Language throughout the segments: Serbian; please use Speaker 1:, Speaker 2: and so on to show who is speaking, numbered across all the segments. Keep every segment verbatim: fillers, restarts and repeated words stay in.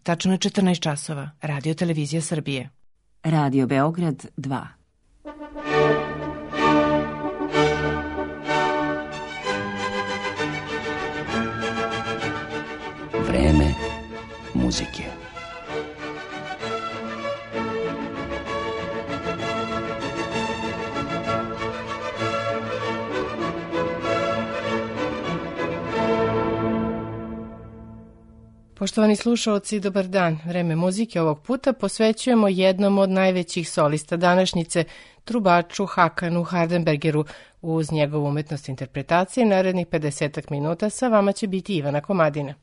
Speaker 1: Tačno je četrnaest časova. Radio Televizija Srbije.
Speaker 2: Radio Beograd dva.
Speaker 3: Vreme muzike.
Speaker 1: Poštovani slušaoci, dobar dan. Vreme muzike ovog puta posvećujemo jednom od najvećih solista današnjice, trubaču Hakanu Hardenbergeru. Uz njegovu umetnost interpretacije narednih pedesetak minuta sa vama će biti Ivana Komadina.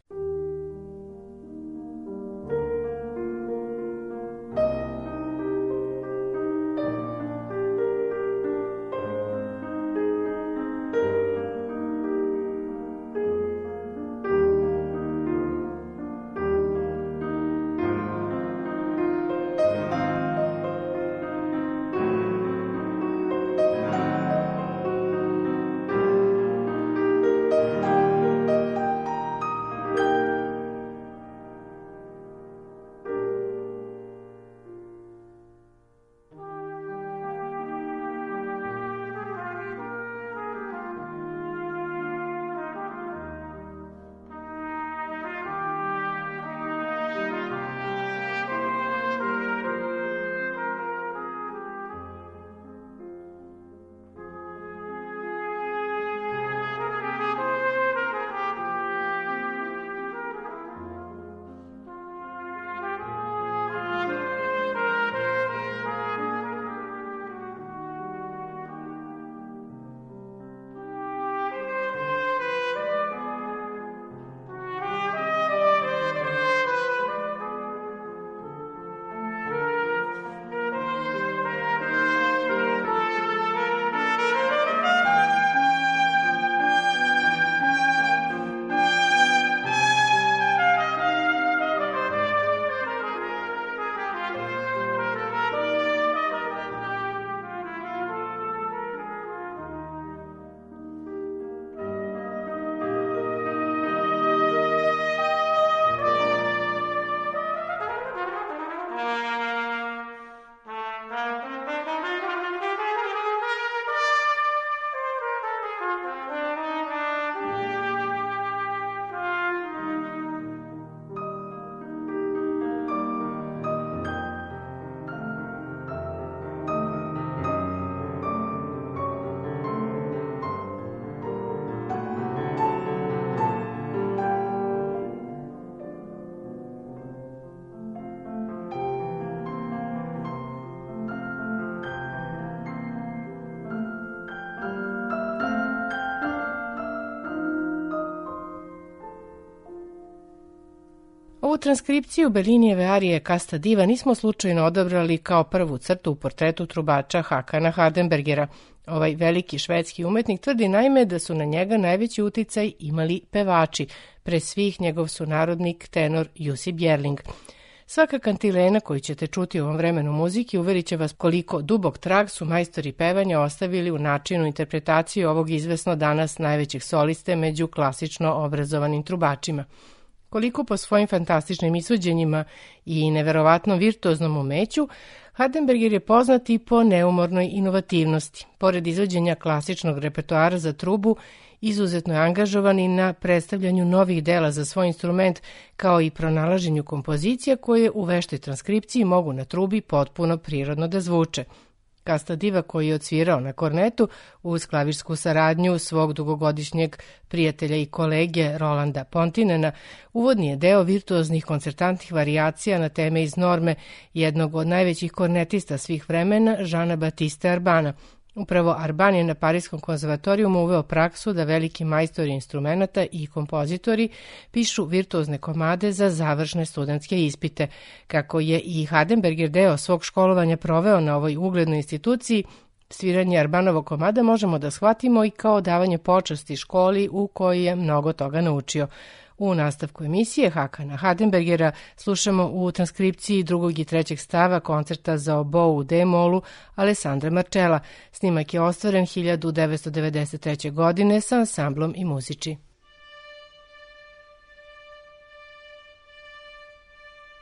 Speaker 1: Ovu transkripciju Bellinijeve arije Casta diva nismo slučajno odabrali kao prvu crtu u portretu trubača Hakana Hardenbergera. Ovaj veliki švedski umetnik tvrdi naime da su na njega najveći uticaj imali pevači, pre svih njegov sunarodnik tenor Jussi Björling. Svaka kantilena koju ćete čuti u ovom vremenu muziki uverit će vas koliko dubok trag su majstori pevanja ostavili u načinu interpretacije ovog izvesno danas najvećeg soliste među klasično obrazovanim trubačima. Koliko po svojim fantastičnim izvođenjima i neverovatnom virtuoznom umeću, Hardenberger je poznat i po neumornoj inovativnosti. Pored izvođenja klasičnog repertoara za trubu, izuzetno je angažovan i na predstavljanju novih dela za svoj instrument, kao i pronalaženju kompozicija koje u veštoj transkripciji mogu na trubi potpuno prirodno da zvuče. Casta diva, koji je odsvirao na kornetu uz klavirsku saradnju svog dugogodišnjeg prijatelja i kolege Rolanda Pontinena, uvodni je deo virtuoznih koncertantnih varijacija na teme iz norme jednog od najvećih kornetista svih vremena, Jeana Baptiste Arbana. Upravo Arban je na Pariskom konzervatorijumu uveo praksu da veliki majstori instrumenata i kompozitori pišu virtuozne komade za završne studentske ispite. Kako je i Hardenberger deo svog školovanja proveo na ovoj uglednoj instituciji, sviranje Arbanovog komada možemo da shvatimo i kao davanje počasti školi u kojoj je mnogo toga naučio. U nastavku emisije Hakana Hardenbergera slušamo u transkripciji drugog i trećeg stava koncerta za obou u D-molu Alessandra Marcella. Snimak je ostvaren hiljadu devetsto devedeset treće. godine sa ansamblom i muziči.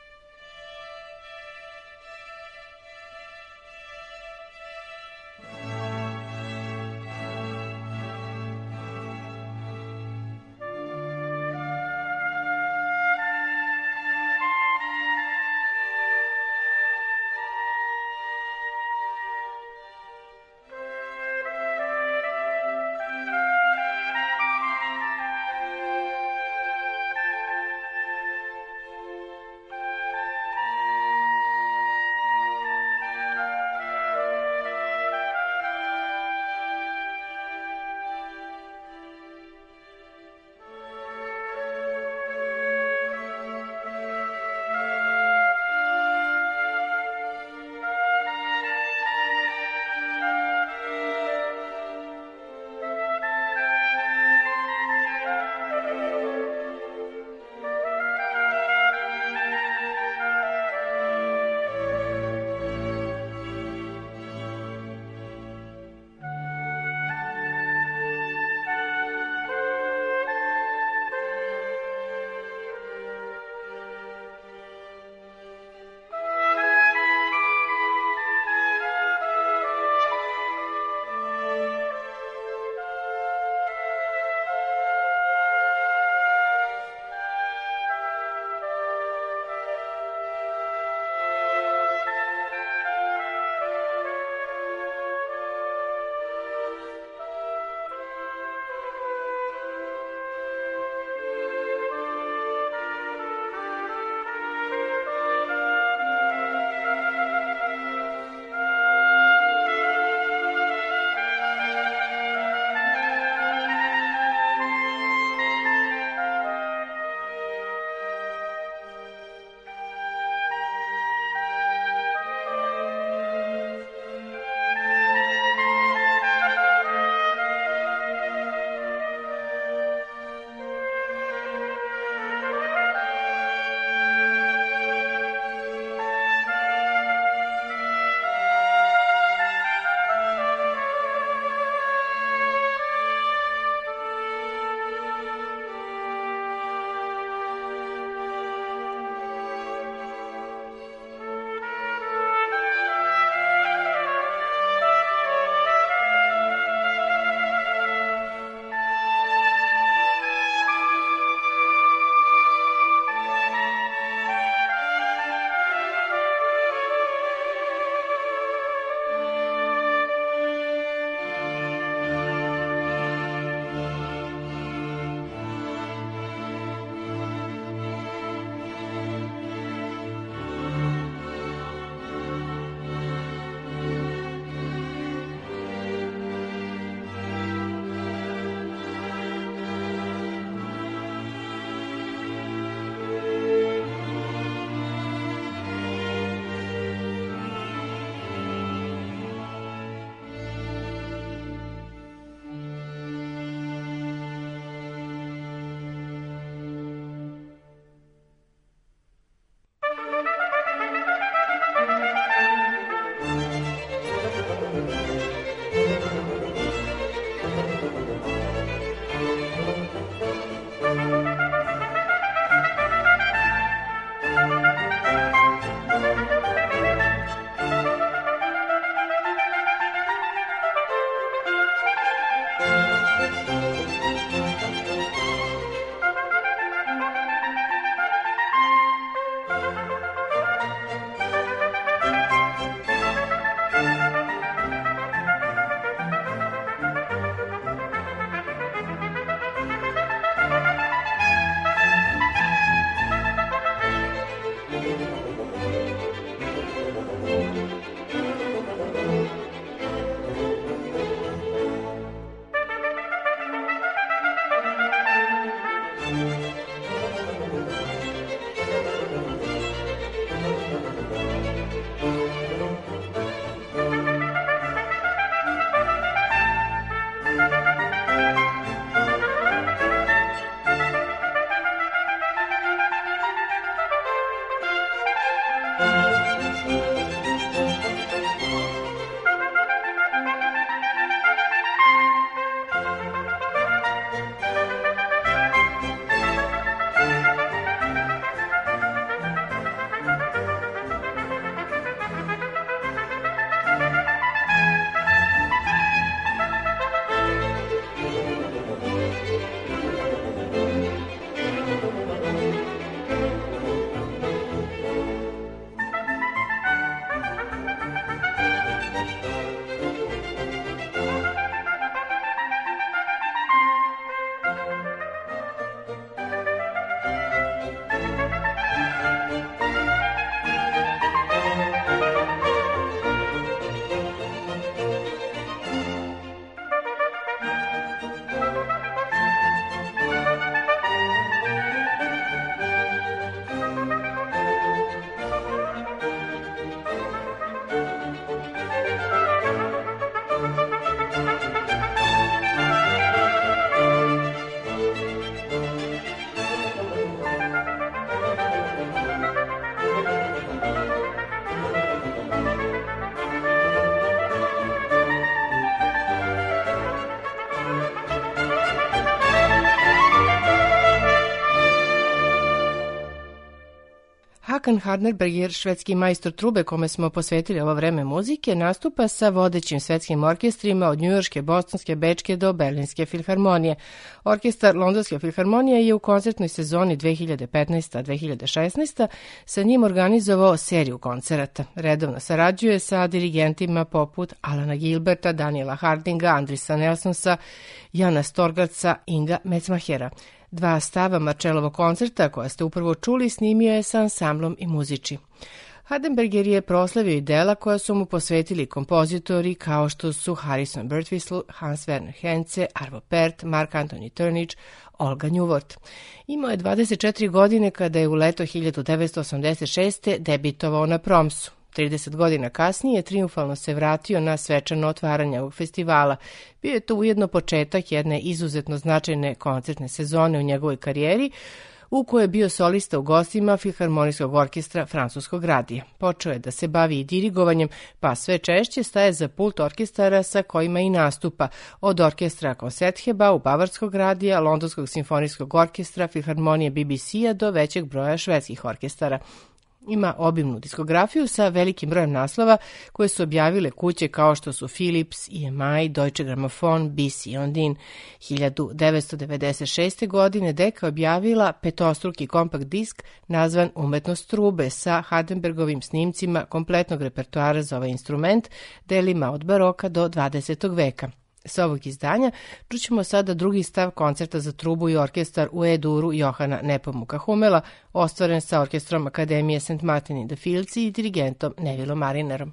Speaker 1: Håkan Hardenberger, švedski majstor trube kome smo posvetili ovo vreme muzike, nastupa sa vodećim svetskim orkestrima od njujorške, bostonske, bečke do berlinske filharmonije. Orkestar Londonske filharmonije je u koncertnoj sezoni dve hiljade petnaeste. dve hiljade šesnaeste. sa njim organizovao seriju koncerata. Redovno sarađuje sa dirigentima poput Alana Gilberta, Daniela Hardinga, Andrisa Nelsonsa, Jana Storgarca, Inga Metzmachera. Dva stava Marcellovog koncerta, koja ste upravo čuli, snimio je sa ansamblom i muziči. Hardenberger je proslavio i dela koja su mu posvetili kompozitori kao što su Harrison Birtwistle, Hans Werner Henze, Arvo Pärt, Mark Antony Turnage, Olga Njuvort. Imao je dvadeset četiri godine kada je u leto hiljadu devetsto osamdeset šeste. debitovao na Promsu. trideset godina kasnije triumfalno se vratio na svečano otvaranje ovog festivala. Bio je to ujedno početak jedne izuzetno značajne koncertne sezone u njegovoj karijeri, u kojoj je bio solista u gostima Filharmonijskog orkestra Francuskog radija. Počeo je da se bavi i dirigovanjem, pa sve češće staje za pult orkestara sa kojima i nastupa, od orkestra Concertgebouw Bavarskog radija, Londonskog simfonijskog orkestra, Filharmonije B B C-a do većeg broja švedskih orkestara. Ima obimnu diskografiju sa velikim brojem naslova koje su objavile kuće kao što su Philips, E M I, Deutsche Grammophon, B C Ondine. hiljadu devetsto devedeset šeste. godine Deka objavila petostruki kompakt disk nazvan Umetnost trube sa Hardenbergovim snimcima kompletnog repertoara za ovaj instrument, delima od baroka do dvadesetog veka. Sa ovog izdanja čućemo sada drugi stav koncerta za trubu i orkestar u E-duru Johana Nepomuka Hummela, ostvaren sa orkestrom Akademije Saint Martin in the Fields i dirigentom Nevillom Marinerom.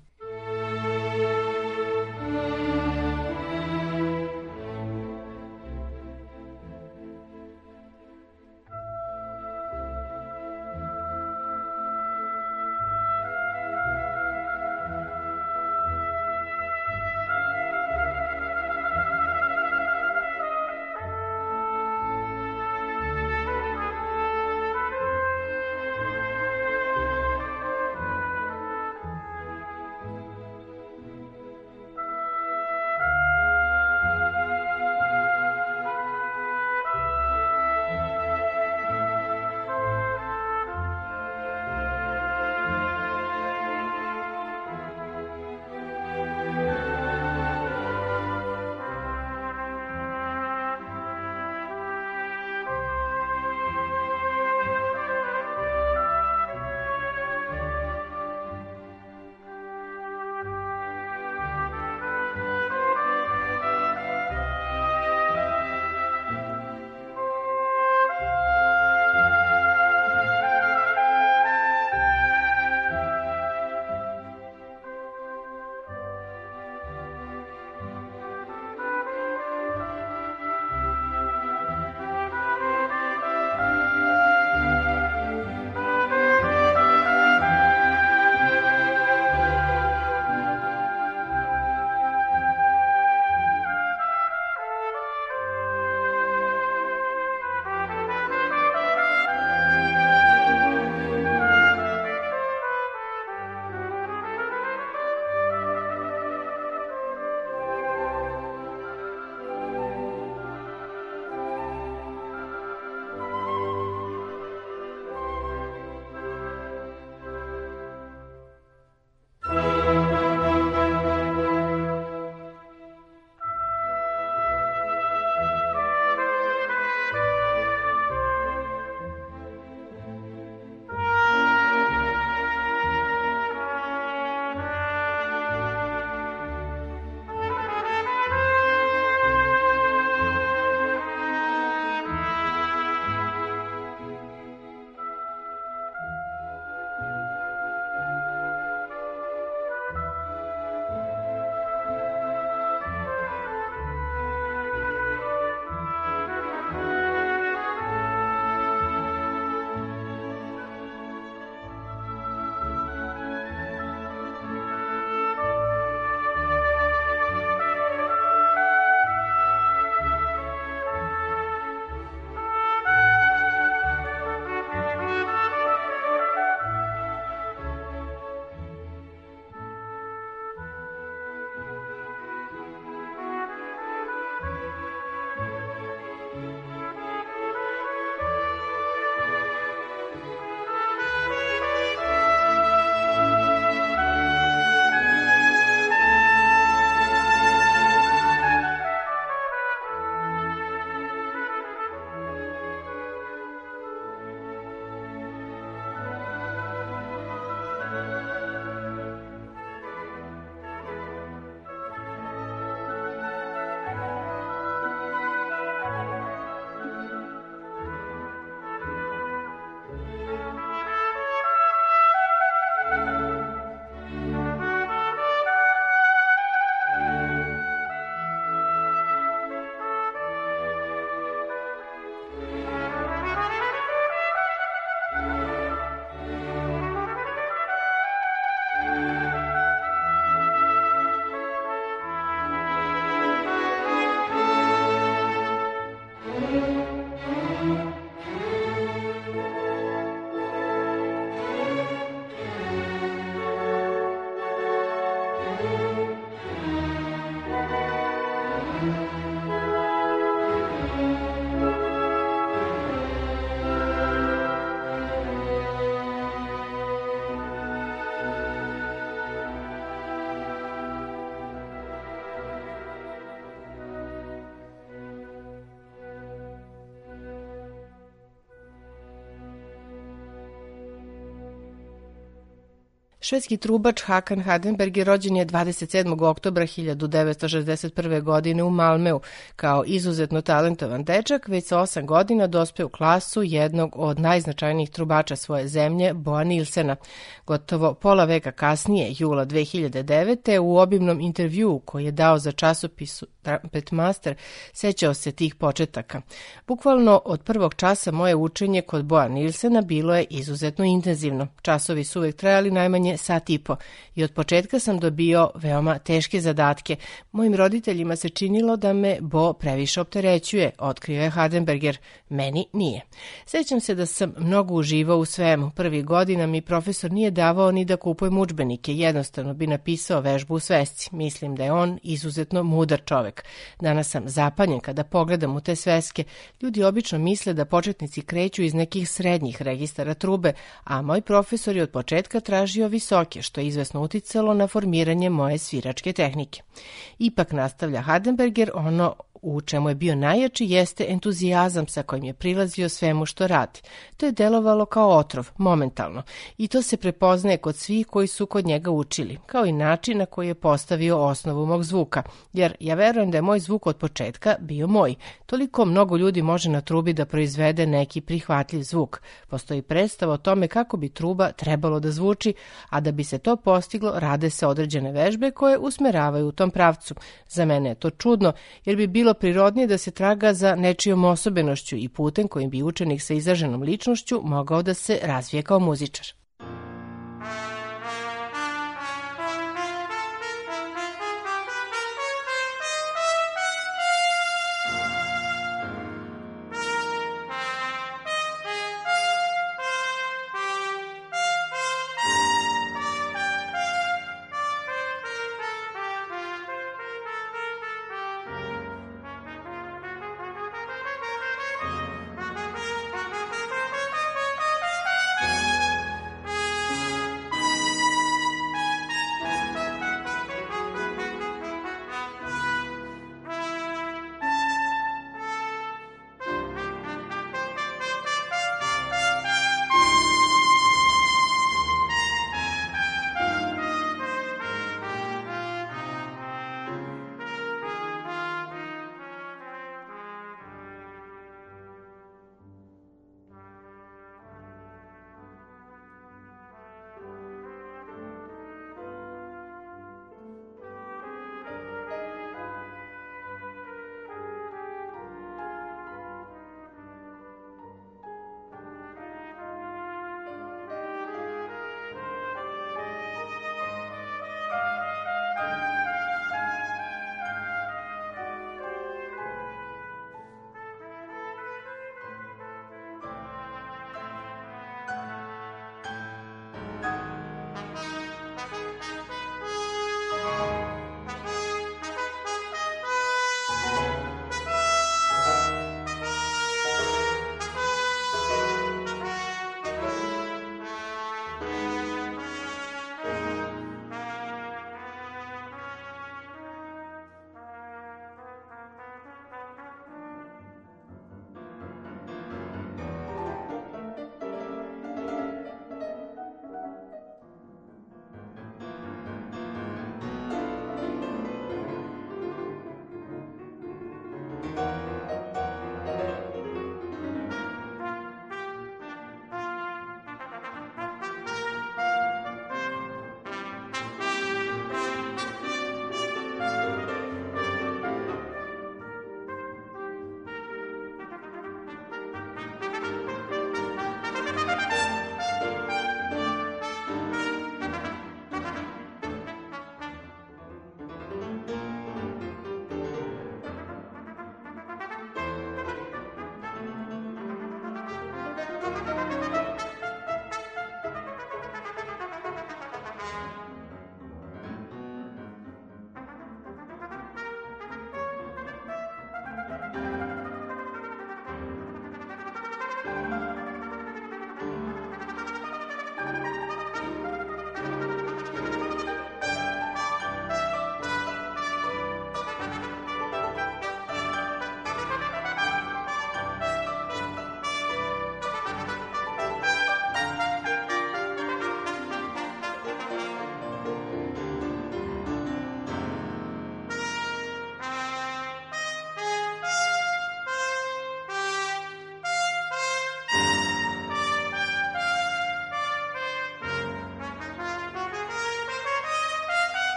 Speaker 1: Švedski trubač Hakan Hardenberger rođen je dvadeset sedmog oktobra hiljadu devetsto šezdeset prve. godine u Malmeu. Kao izuzetno talentovan dečak, već sa osam godina dospeo u klasu jednog od najznačajnijih trubača svoje zemlje, Boa Nilsena. Gotovo pola veka kasnije, jula dve hiljade devete. u obimnom intervjuu koji je dao za časopis Trumpet Master, sećao se tih početaka. Bukvalno od prvog časa moje učenje kod Boa Nilsena bilo je izuzetno intenzivno. Časovi su uvek trajali najmanje sat i po i od početka sam dobio veoma teške zadatke. Mojim roditeljima se činilo da me Bo previše opterećuje, otkrio je Hardenberger. Meni nije. Sećam se da sam mnogo uživao u svemu. Prvih godina mi profesor nije davao ni da kupujem udžbenike, jednostavno bi napisao vežbu u svesci. Mislim da je on izuzetno mudar čovek. Danas sam zapanjen kada pogledam u te sveske. Ljudi obično misle da početnici kreću iz nekih srednjih registara trube, a moj profesor je od početka tražio visoke, što je izvesno uticalo na formiranje moje sviračke tehnike. Ipak, nastavlja Hardenberger, ono u čemu je bio najjači jeste entuzijazam sa kojim je prilazio svemu što radi. To je delovalo kao otrov, momentalno, i to se prepoznaje kod svih koji su kod njega učili, kao i način na koji je postavio osnovu mog zvuka, jer ja verujem da je moj zvuk od početka bio moj. Toliko mnogo ljudi može na trubi da proizvede neki prihvatljiv zvuk. Postoji predstava o tome kako bi truba trebalo da zvuči, a da bi se to postiglo rade se određene vežbe koje usmeravaju u tom pravcu. Za mene je to čudno, jer bi bilo prirodnije da se traga za nečijom osobenošću i putem kojim bi učenik sa izraženom ličnošću mogao da se razvije kao muzičar.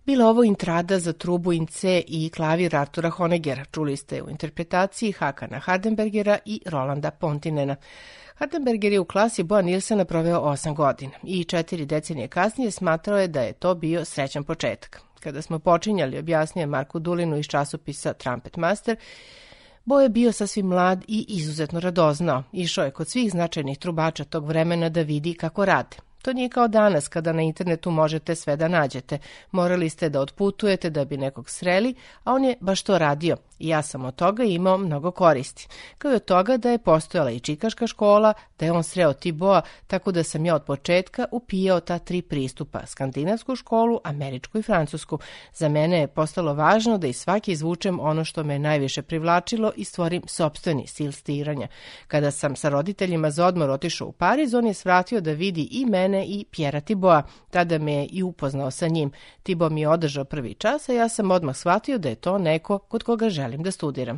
Speaker 1: Bila ovo intrada za trubu in C i klavir Artura Honegera. Čuli ste u interpretaciji Hakana Hardenbergera i Rolanda Pontinena. Hardenberger je u klasi Boa Nilsena proveo osam godina i četiri decenije kasnije smatrao je da je to bio srećan početak. Kada smo počinjali, objasnio je Marku Dulinu iz časopisa Trumpet Master, Bo je bio sasvim mlad i izuzetno radoznao. Išao je kod svih značajnih trubača tog vremena da vidi kako rade. To nije kao danas kada na internetu možete sve da nađete. Morali ste da otputujete da bi nekog sreli, a on je baš to radio. I ja sam od toga imao mnogo koristi. Kao i od toga da je postojala i čikaška škola, da je on sreo Tiboa, tako da sam ja od početka upijao ta tri pristupa, skandinavsku školu, američku i francusku. Za mene je postalo važno da iz svake izvučem ono što me najviše privlačilo i stvorim sopstveni stil stiranja. Kada sam sa roditeljima za odmor otišao u Pariz, on je svratio da vidi i mene i Pjera Tiboa. Tada me je i upoznao sa njim. Tibo mi je održao prvi čas, a ja sam odmah shvatio da je to neko kod koga želim da studiram.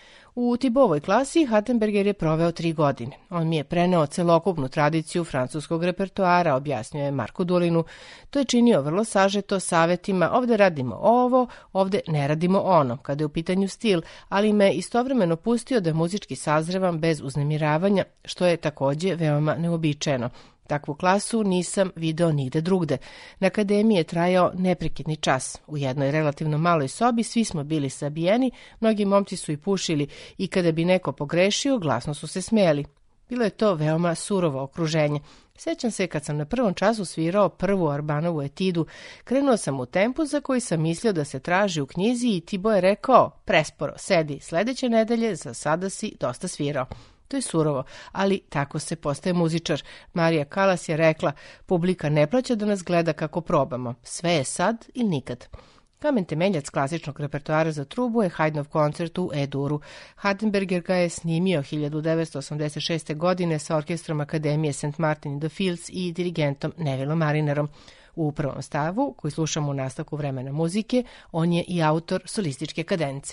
Speaker 1: U Tibovoj klasi Hardenberger je proveo tri godine. On mi je preneo celokupnu tradiciju francuskog repertoara, objasnio je Marku Dulinu. To je činio vrlo sažeto savetima, ovde radimo ovo, ovde ne radimo ono, kada je u pitanju stil, ali me istovremeno pustio da muzički sazrevam bez uznemiravanja, što je takođe veoma neobičajeno. Takvu klasu nisam video nigde drugde. Na akademiji je trajao neprekidni čas. U jednoj relativno maloj sobi svi smo bili sabijeni, mnogi momci su i pušili i kada bi neko pogrešio, glasno su se smejali. Bilo je to veoma surovo okruženje. Sjećam se kad sam na prvom času svirao prvu Arbanovu etidu, krenuo sam u tempu za koji sam mislio da se traži u knjizi i Tibo je rekao, presporo, sedi, sledeće nedelje, za sada si dosta svirao. To je surovo, ali tako se postaje muzičar. Marija Kalas je rekla, publika ne plaća da nas gleda kako probamo. Sve je sad ili nikad. Kamen temeljac klasičnog repertoara za trubu je Haydnov koncert u E-duru. Hardenberger ga je snimio hiljadu devetsto osamdeset šeste. godine sa orkestrom Akademije Saint Martin in the Fields i dirigentom Nevilleom Marinerom. U prvom stavu, koji slušamo u nastavku vremena muzike, on je i autor solističke kadence.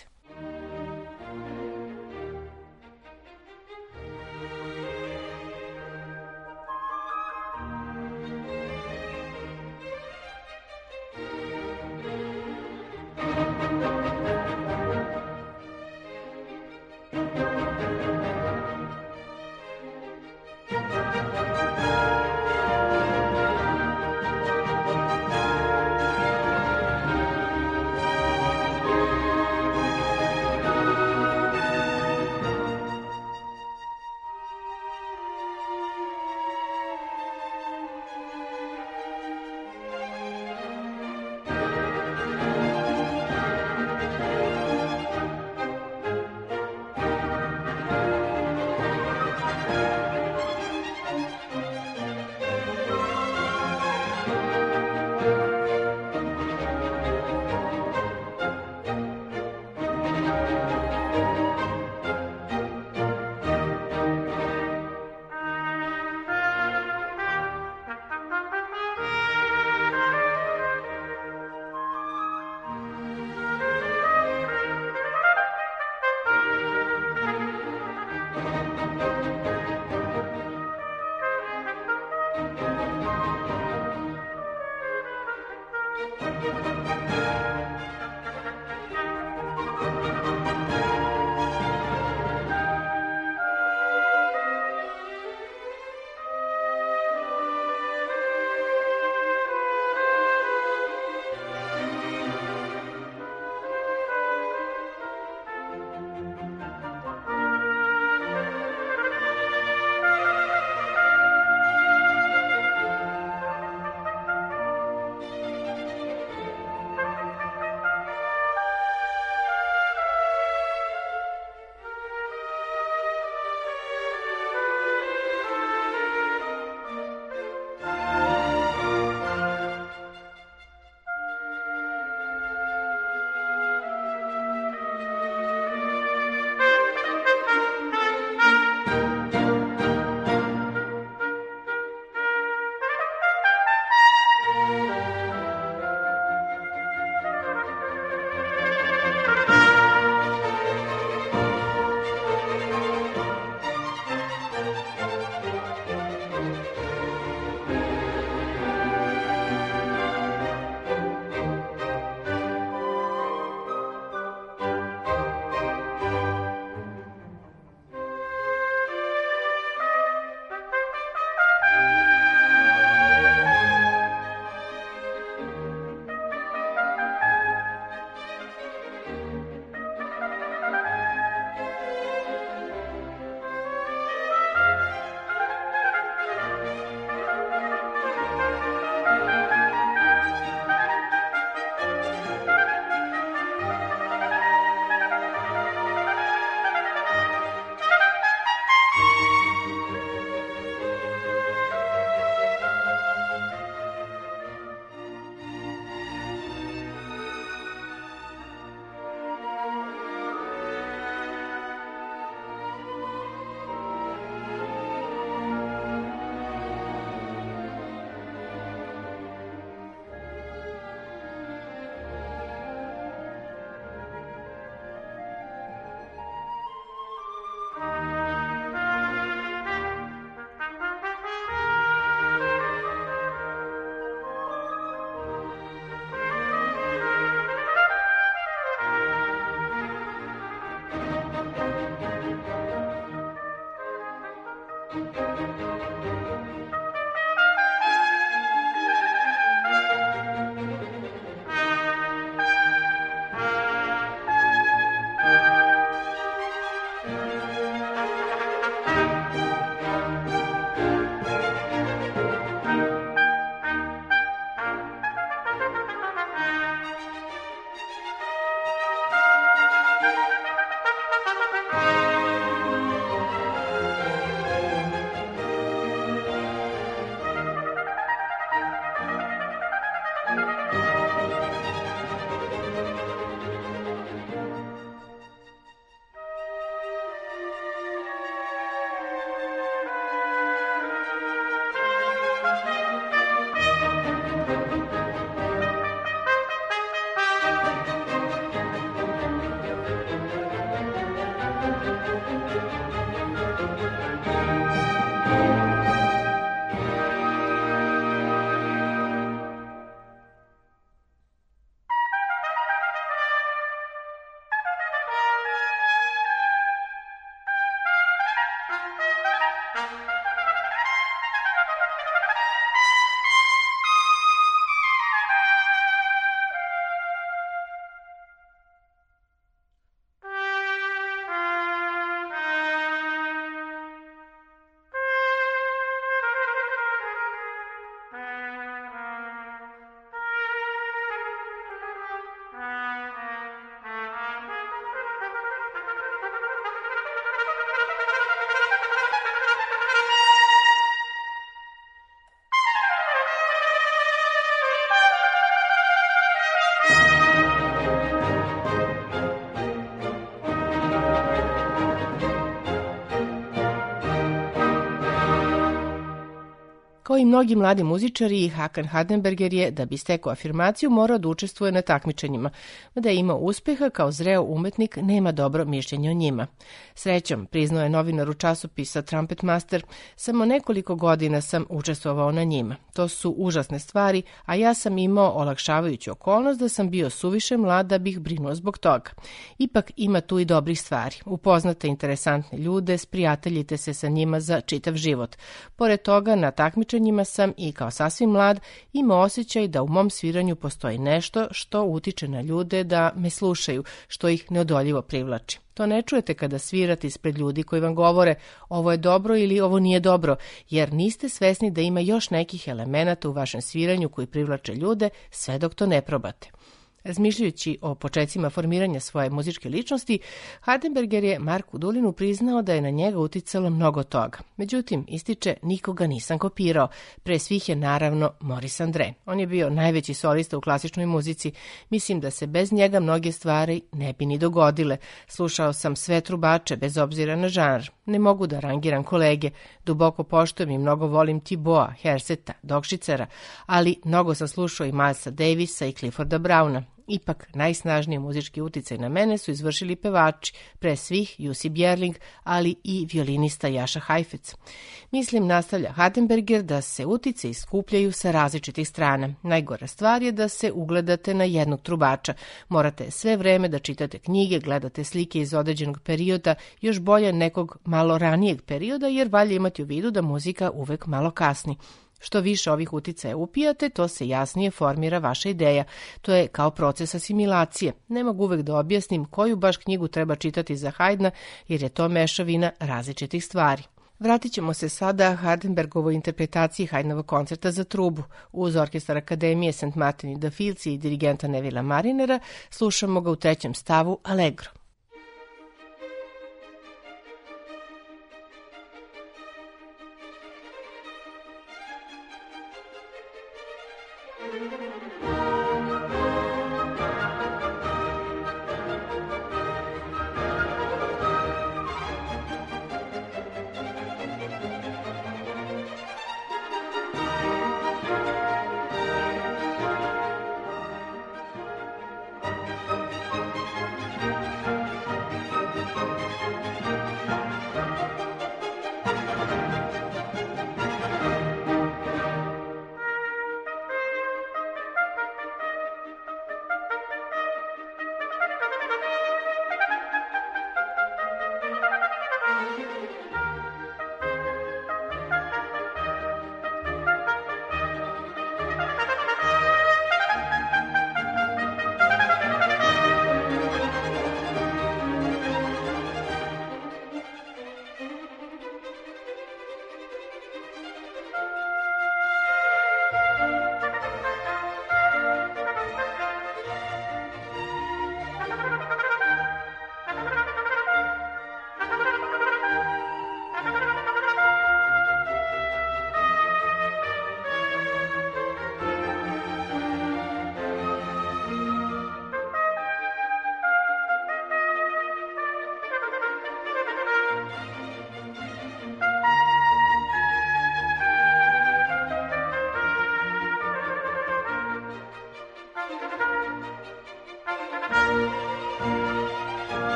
Speaker 1: Kao i mnogi mladi muzičari, Hakan Hadenberger je, da bi stekao afirmaciju, morao da učestvuje na takmičenjima. Da je imao uspeha, kao zreo umetnik nema dobro mišljenje o njima. Srećom, priznao je novinar u časopisa Trumpet Master, samo nekoliko godina sam učestvovao na njima. To su užasne stvari, a ja sam imao olakšavajuću okolnost da sam bio suviše mlad da bih brinuo zbog toga. Ipak ima tu i dobrih stvari. Upoznate interesantne ljude, sprijateljite se sa njima za čitav život. Pored toga, na takmičenjima sam i kao sasvim mlad imao osjećaj da u mom sviranju postoji nešto što utiče na ljude da me slušaju, što ih neodoljivo privlači. To ne čujete kada svirate ispred ljudi koji vam govore ovo je dobro ili ovo nije dobro, jer niste svesni da ima još nekih elemenata u vašem sviranju koji privlače ljude sve dok to ne probate. Razmišljajući o počecima formiranja svoje muzičke ličnosti, Hadenberger je Marku Dulinu priznao da je na njega uticalo mnogo toga. Međutim, ističe, nikoga nisam kopirao. Pre svih je naravno Maurice Andre. On je bio najveći solista u klasičnoj muzici. Mislim da se bez njega mnoge stvari ne bi ni dogodile. Slušao sam sve trubače, bez obzira na žanr. Ne mogu da rangiram kolege. Duboko poštujem i mnogo volim Thibaua, Herseta, Dogšicera, ali mnogo sam slušao i Milesa Davisa i Clifforda Browna. Ipak, najsnažniji muzički uticaj na mene su izvršili pevači, pre svih Jussi Björling, ali i violinista Jaša Heifetz. Mislim, nastavlja Hadenberger, da se utice iskupljaju sa različitih strana. Najgora stvar je da se ugledate na jednog trubača. Morate sve vreme da čitate knjige, gledate slike iz određenog perioda, još bolje nekog malo ranijeg perioda, jer valja imati u vidu da muzika uvek malo kasni. Što više ovih uticaja upijate, to se jasnije formira vaša ideja. To je kao proces asimilacije. Ne mogu uvek da objasnim koju baš knjigu treba čitati za Haydna, jer je to mešavina različitih stvari. Vratit ćemo se sada Hardenbergovoj interpretaciji Haydnovog koncerta za trubu. Uz orkestar Akademije Saint Martin i the Fields i dirigenta Nevilla Marinera slušamo ga u trećem stavu Allegro.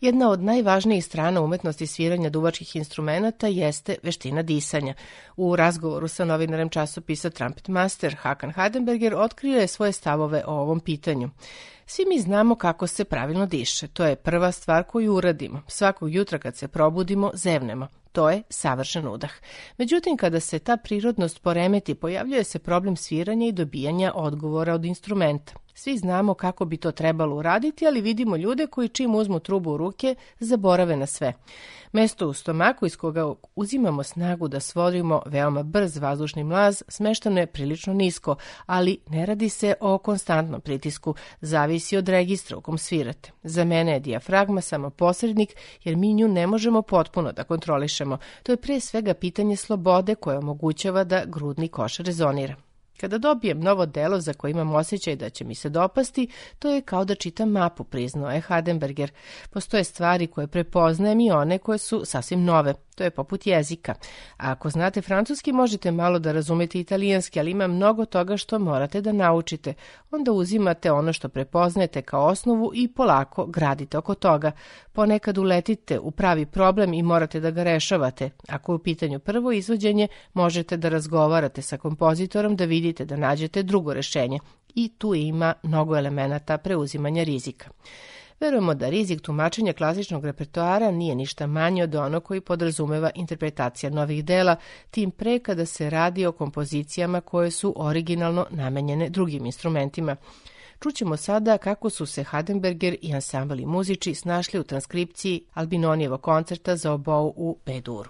Speaker 1: Jedna od najvažnijih strana umetnosti sviranja duvačkih instrumenata jeste veština disanja. U razgovoru sa novinarem časopisa Trumpet Master, Hakan Hardenberger otkrio je svoje stavove o ovom pitanju. Svi mi znamo kako se pravilno diše. To je prva stvar koju uradimo. Svakog jutra kad se probudimo, zevnemo. To je savršen udah. Međutim, kada se ta prirodnost poremeti, pojavljuje se problem sviranja i dobijanja odgovora od instrumenta. Svi znamo kako bi to trebalo uraditi, ali vidimo ljude koji čim uzmu trubu u ruke, zaborave na sve. Mesto u stomaku iz koga uzimamo snagu da stvorimo veoma brz vazdušni mlaz smeštano je prilično nisko, ali ne radi se o konstantnom pritisku, zavisi od registra u kom svirate. Za mene je dijafragma samo posrednik, jer mi nju ne možemo potpuno da kontrolišemo. To je pre svega pitanje slobode koje omogućava da grudni koš rezonira. Kada dobijem novo delo za koje imam osjećaj da će mi se dopasti, to je kao da čitam mapu, priznao je Hardenberger. Postoje stvari koje prepoznajem i one koje su sasvim nove. To je poput jezika. A ako znate francuski, možete malo da razumete italijanski, ali ima mnogo toga što morate da naučite. Onda uzimate ono što prepoznajete kao osnovu i polako gradite oko toga. Ponekad uletite u pravi problem i morate da ga rešavate. Ako je u pitanju prvo izvođenje, možete da razgovarate sa kompozitorom da vidite da nađete drugo rešenje. I tu ima mnogo elemenata preuzimanja rizika. Verujemo da rizik tumačenja klasičnog repertoara nije ništa manji od ono koji podrazumeva interpretacija novih dela, tim pre kada se radi o kompozicijama koje su originalno namenjene drugim instrumentima. Čućemo sada kako su se Hardenberger i ansambli muziči snašli u transkripciji Albinonijevog koncerta za obou u B-duru.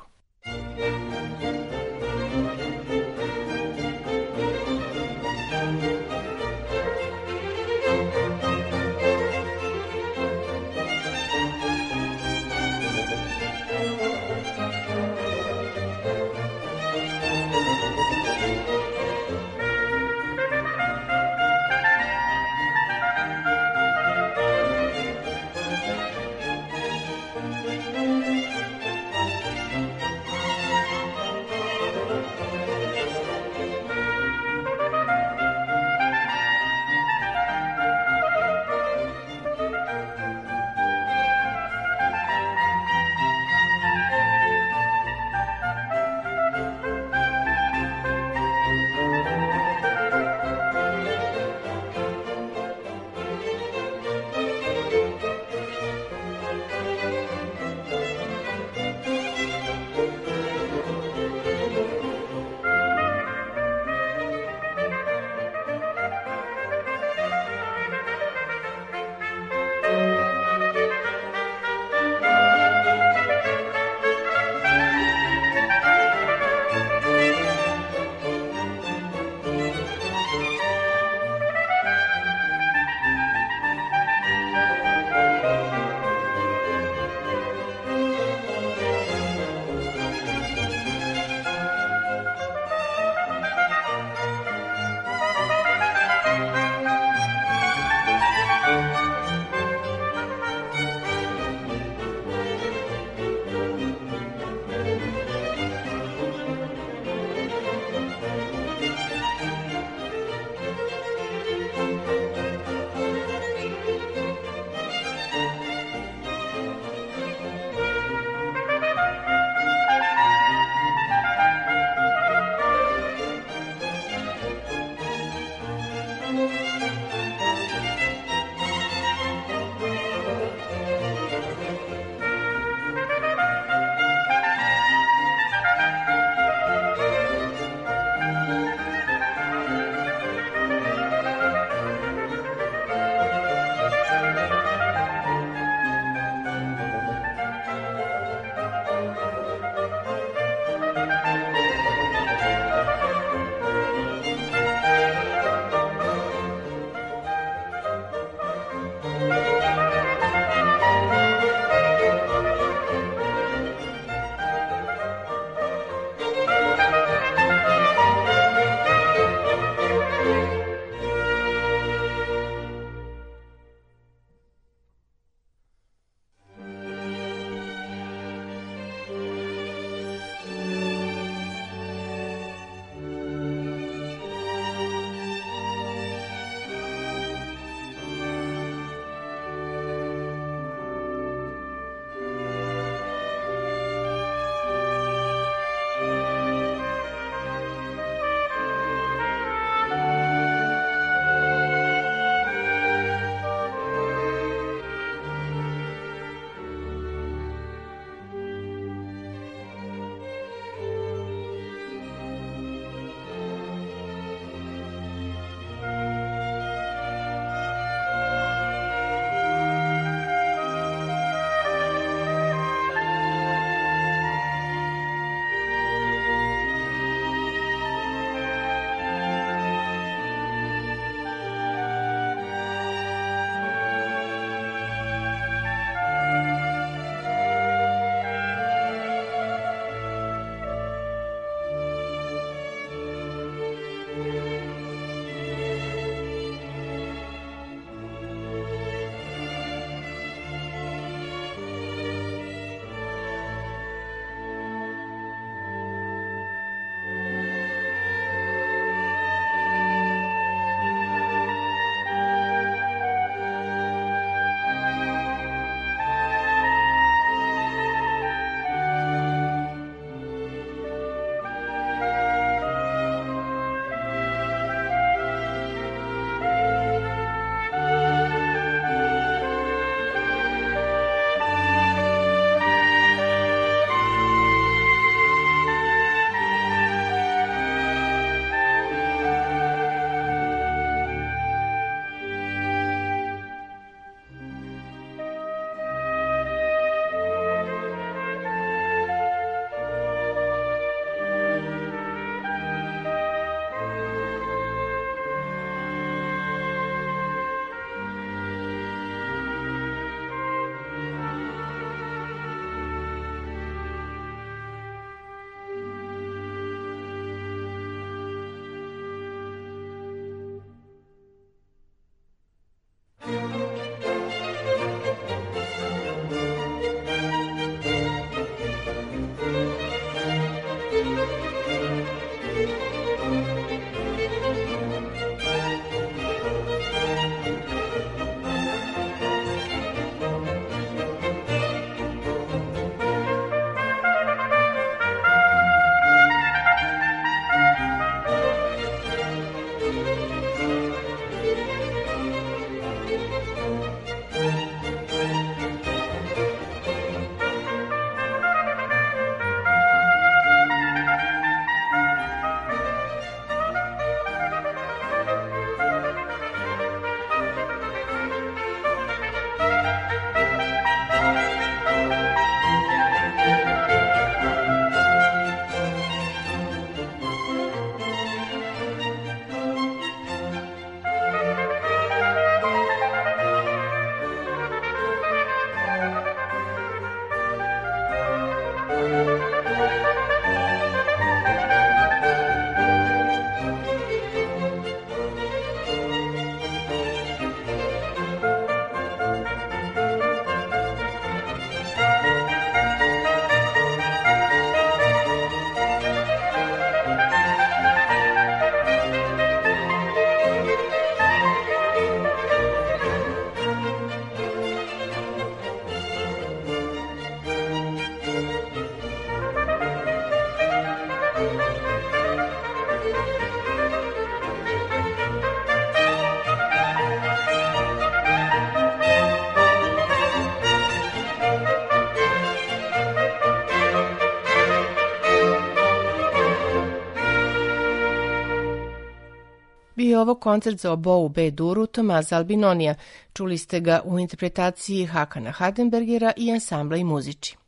Speaker 1: Bio je ovo koncert za obou B-duru Tomaza Albinonija. Čuli ste ga u interpretaciji Hakana Hardenbergera i ansambla i muziči.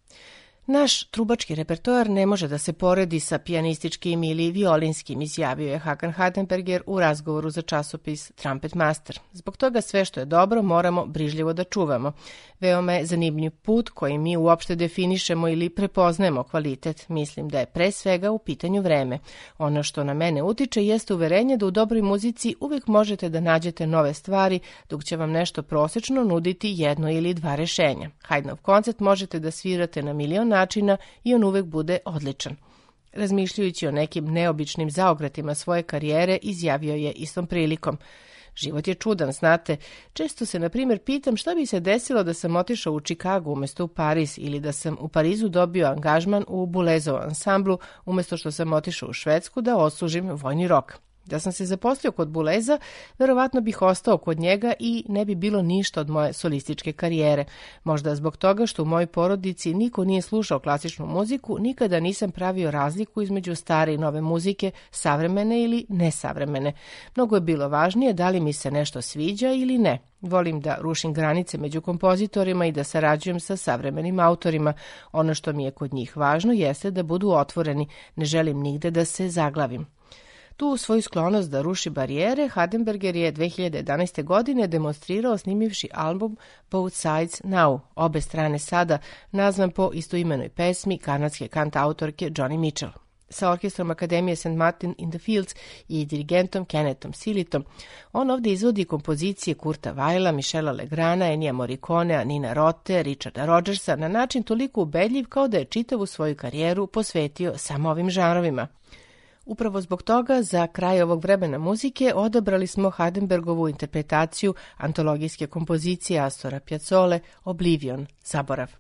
Speaker 1: Naš trubački repertoar ne može da se poredi sa pijanističkim ili violinskim, izjavio je Hakan Hardenberger u razgovoru za časopis Trumpet Master. Zbog toga sve što je dobro moramo brižljivo da čuvamo. Veoma je zanimljiv put koji mi uopšte definišemo ili prepoznajemo kvalitet. Mislim da je pre svega u pitanju vreme. Ono što na mene utiče jeste uverenje da u dobroj muzici uvek možete da nađete nove stvari, dok će vam nešto prosečno nuditi jedno ili dva rešenja. Haydnov koncert možete da svirate na milion načina i on uvek bude odličan. Razmišljajući o nekim neobičnim zaogratima svoje karijere, izjavio je istom prilikom: život je čudan, znate. Često se, na primjer, pitam šta bi se desilo da sam otišao u Čikagu umjesto u Pariz ili da sam u Parizu dobio angažman u Bulezovom ansamblu umjesto što sam otišao u Švedsku da odslužim vojni rok. Da sam se zaposlio kod Buleza, verovatno bih ostao kod njega i ne bi bilo ništa od moje solističke karijere. Možda zbog toga što u mojoj porodici niko nije slušao klasičnu muziku, nikada nisam pravio razliku između stare i nove muzike, savremene ili nesavremene. Mnogo je bilo važnije da li mi se nešto sviđa ili ne. Volim da rušim granice među kompozitorima i da sarađujem sa savremenim autorima. Ono što mi je kod njih važno jeste da budu otvoreni. Ne želim nigde da se zaglavim. Tu svoju sklonost da ruši barijere, Hardenberger je dve hiljade jedanaeste. godine demonstrirao snimivši album Both Sides Now, obe strane sada, nazvan po istoimenoj pesmi kanadske kantautorke Joni Mitchell. Sa orkestrom Akademije Saint Martin in the Fields i dirigentom Kennethom Silitom, on ovdje izvodi kompozicije Kurta Weila, Michela Legrana, Ennija Morriconea, Nina Rote, Richarda Rodgersa na način toliko ubedljiv kao da je čitavu svoju karijeru posvetio samo ovim žanrovima. Upravo zbog toga, za kraj ovog vremena muzike odabrali smo Hardenbergovu interpretaciju antologijske kompozicije Astora Piazzole Oblivion, zaborav.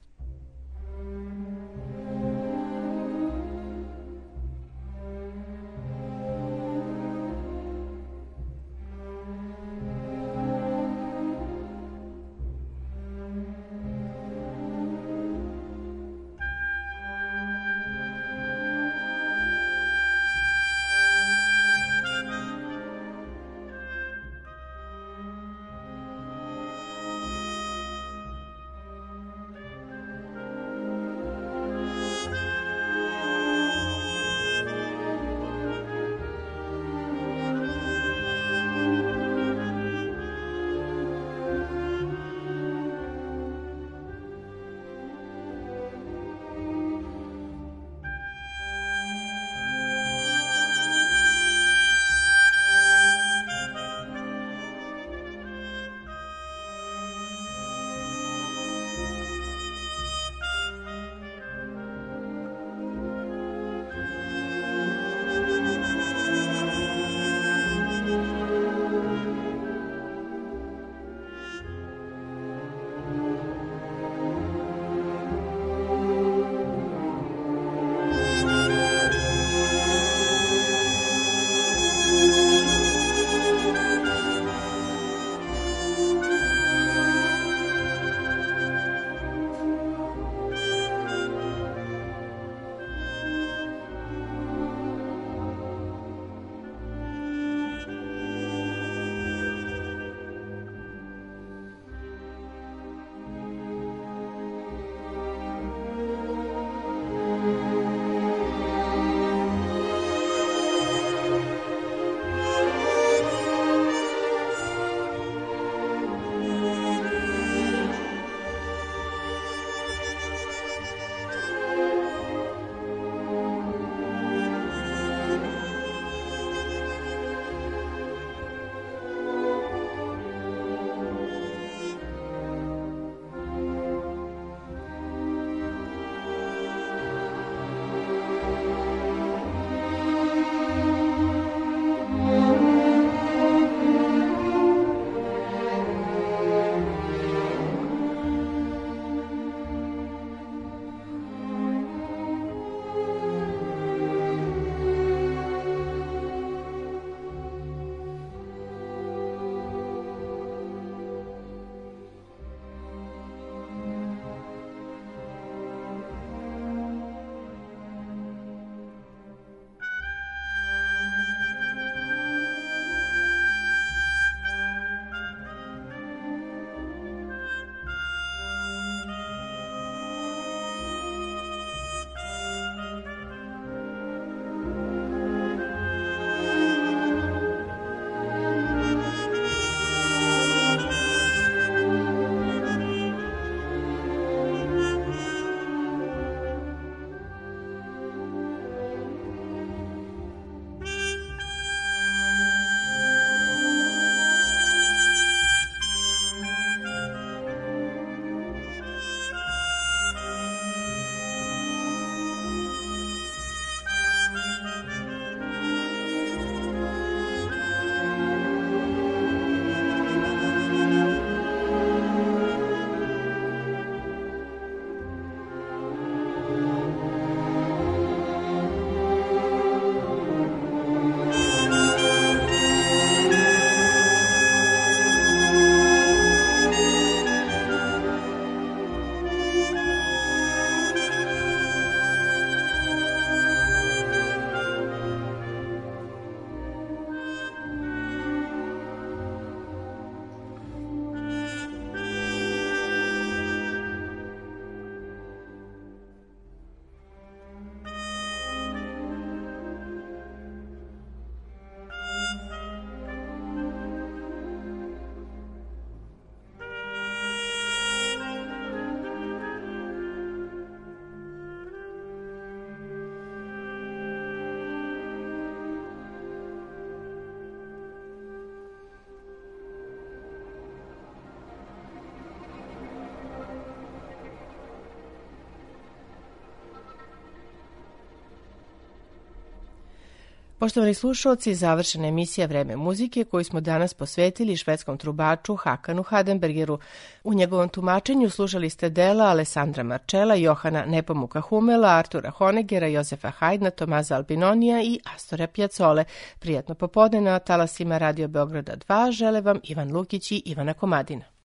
Speaker 1: Poštovani slušalci, završena emisija Vreme muzike koju smo danas posvetili švedskom trubaču Hakanu Hardenbergeru. U njegovom tumačenju slušali ste dela Alessandra Marcella, Johana Nepomuka Hummela, Artura Honeggera, Jozefa Haydna, Tomaza Albinonija i Astora Piazzole. Prijatno popodne na talasima Radio Beograda dva žele vam Ivan Lukić i Ivana Komadina.